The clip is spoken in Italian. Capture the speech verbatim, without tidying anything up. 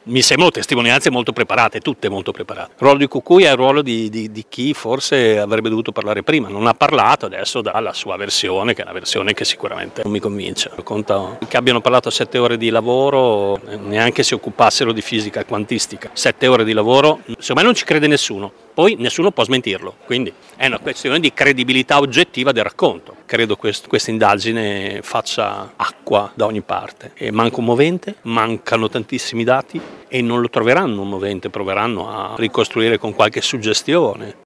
Mi sembrano testimonianze molto preparate, tutte molto preparate. Il ruolo di Cucui è il ruolo di, di, di chi forse avrebbe dovuto parlare prima, non ha parlato, adesso dà la sua versione, che è una versione che sicuramente non mi convince. Conta che abbiano parlato sette ore di lavoro, neanche si occupassero di fisica quantistica. Sette ore di lavoro, secondo me non ci crede nessuno, poi nessuno può smentirlo, quindi è una questione di credibilità oggettiva del racconto. Credo che questa indagine faccia acqua da ogni parte. E manca un movente, mancano tantissimi dati e non lo troveranno un movente, proveranno a ricostruire con qualche suggestione.